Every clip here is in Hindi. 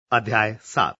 अध्याय 7।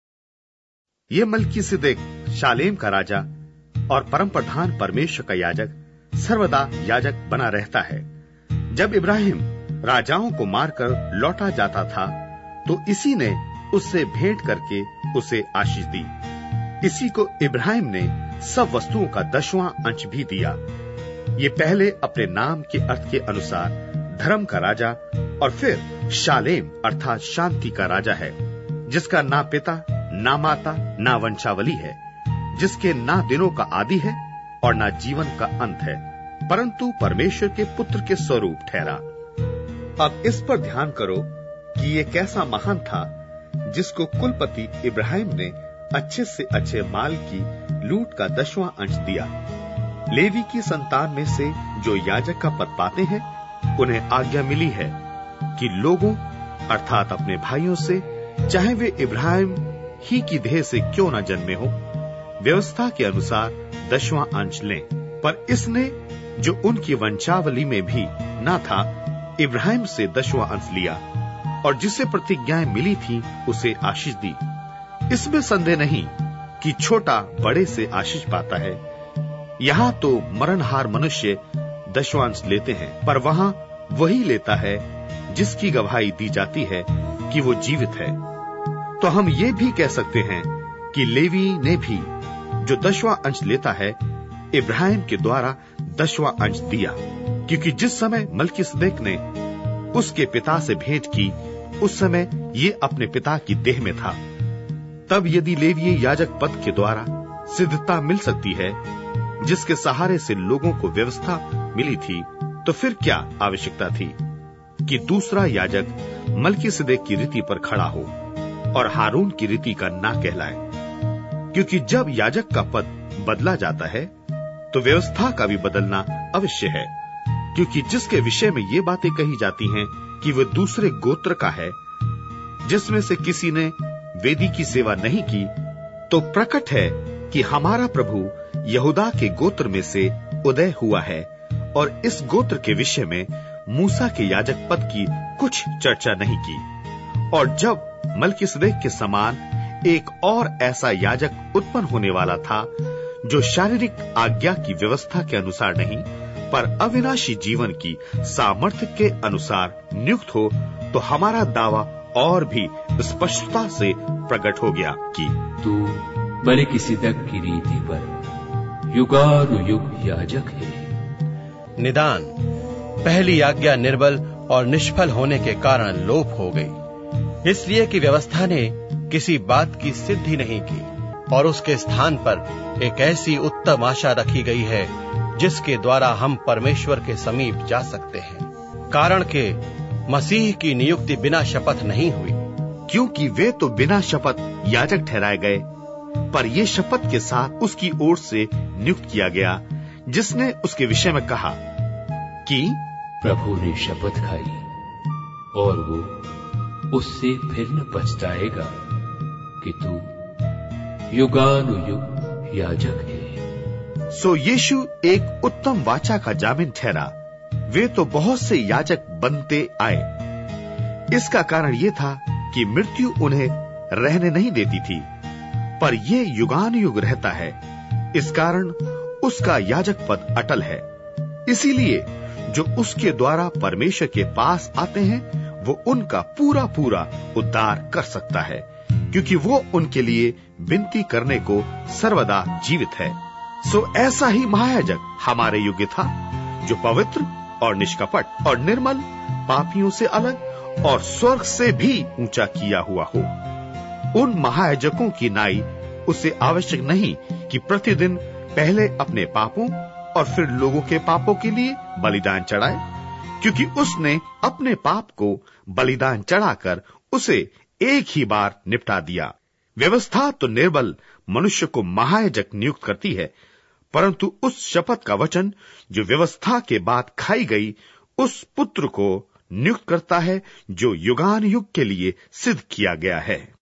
ये मल्कीसिदक शालेम का राजा और परम प्रधान परमेश्वर का याजक सर्वदा याजक बना रहता है। जब इब्राहिम राजाओं को मारकर लौटा जाता था तो इसी ने उससे भेंट करके उसे आशीष दी। इसी को इब्राहिम ने सब वस्तुओं का 10वां अंश भी दिया। ये पहले अपने नाम के अर्थ के अनुसार धर्म का राजा और फिर शालेम अर्थात शांति का राजा है, जिसका ना पिता ना माता ना वंशावली है, जिसके ना दिनों का आदि है और ना जीवन का अंत है, परंतु परमेश्वर के पुत्र के स्वरूप ठहरा। अब इस पर ध्यान करो कि ये कैसा महान था जिसको कुलपति इब्राहिम ने अच्छे से अच्छे माल की लूट का 10वां अंश दिया। लेवी की संतान में से जो याजक का पद पाते हैं उन्हें आज्ञा मिली है कि लोगों अर्थात अपने भाइयों से, चाहे वे इब्राहिम ही की देह से क्यों न जन्मे हो, व्यवस्था के अनुसार 10वां अंश लें। पर इसने जो उनकी वंशावली में भी न था, इब्राहिम से 10वां अंश लिया और जिसे प्रतिज्ञाएं मिली थी उसे आशीष दी। इसमें संदेह नहीं कि छोटा बड़े से आशीष पाता है। यहाँ तो मरणहार मनुष्य 10वां अंश लेते हैं, पर वहाँ वही लेता है जिसकी गवाही दी जाती है कि वो जीवित है। तो हम ये भी कह सकते हैं कि लेवी ने भी जो 10वां अंश लेता है, इब्राहिम के द्वारा 10वां अंश दिया, क्योंकि जिस समय मल्कीसिदक ने उसके पिता से भेंट की उस समय ये अपने पिता की देह में था। तब यदि लेवीय याजक पद के द्वारा सिद्धता मिल सकती है जिसके सहारे से लोगों को व्यवस्था मिली थी, तो फिर क्या आवश्यकता थी कि दूसरा याजक मल्कीसिदक की रीति पर खड़ा हो और हारून की रीति का ना कहलाए। क्योंकि जब याजक का पद बदला जाता है तो व्यवस्था का भी बदलना अवश्य है, क्योंकि जिसके विषय में ये बातें कही जाती हैं कि वह दूसरे गोत्र का है, जिसमें से किसी ने वेदी की सेवा नहीं की, तो प्रकट है कि हमारा प्रभु यहूदा के गोत्र में से उदय हुआ है और इस गोत्र के विषय में मूसा के याजक पद की कुछ चर्चा नहीं की। और जब मल्कीसिदक के समान एक और ऐसा याजक उत्पन्न होने वाला था जो शारीरिक आज्ञा की व्यवस्था के अनुसार नहीं पर अविनाशी जीवन की सामर्थ्य के अनुसार नियुक्त हो, तो हमारा दावा और भी स्पष्टता से प्रकट हो गया कि तू मल्कीसिदक की रीति पर युगानुयुग याजक है। निदान पहली आज्ञा निर्बल और निष्फल होने के कारण लोप हो गई, इसलिए कि व्यवस्था ने किसी बात की सिद्धि नहीं की और उसके स्थान पर एक ऐसी उत्तम आशा रखी गई है जिसके द्वारा हम परमेश्वर के समीप जा सकते हैं। कारण के मसीह की नियुक्ति बिना शपथ नहीं हुई, क्योंकि वे तो बिना शपथ याजक ठहराए गए, पर ये शपथ के साथ उसकी ओर से नियुक्त किया गया, जिसने उसके विषय में कहा कि प्रभु ने शपथ खाई और वो उससे फिर न पछताएगा कि तू युगानुयुग याजक है। सो यीशु एक उत्तम वाचा का जामिन ठहरा। वे तो बहुत से याजक बनते आए। इसका कारण ये था कि मृत्यु उन्हें रहने नहीं देती थी, पर ये युगानुयुग रहता है। इस कारण उसका याजक पद अटल है। इसीलिए जो उसके द्वारा परमेश्वर के पास आते हैं वो उनका पूरा पूरा उद्धार कर सकता है, क्योंकि वो उनके लिए विनती करने को सर्वदा जीवित है। सो ऐसा ही महायाजक हमारे योग्य था, जो पवित्र और निष्कपट और निर्मल, पापियों से अलग और स्वर्ग से भी ऊंचा किया हुआ हो। उन महायाजकों की नाई उसे आवश्यक नहीं कि प्रतिदिन पहले अपने पापों और फिर लोगों के पापों के लिए बलिदान चढ़ाए, क्योंकि उसने अपने पाप को बलिदान चढ़ाकर उसे एक ही बार निपटा दिया। व्यवस्था तो निर्बल मनुष्य को महायाजक नियुक्त करती है, परंतु उस शपथ का वचन जो व्यवस्था के बाद खाई गई, उस पुत्र को नियुक्त करता है जो युगानुयुग के लिए सिद्ध किया गया है।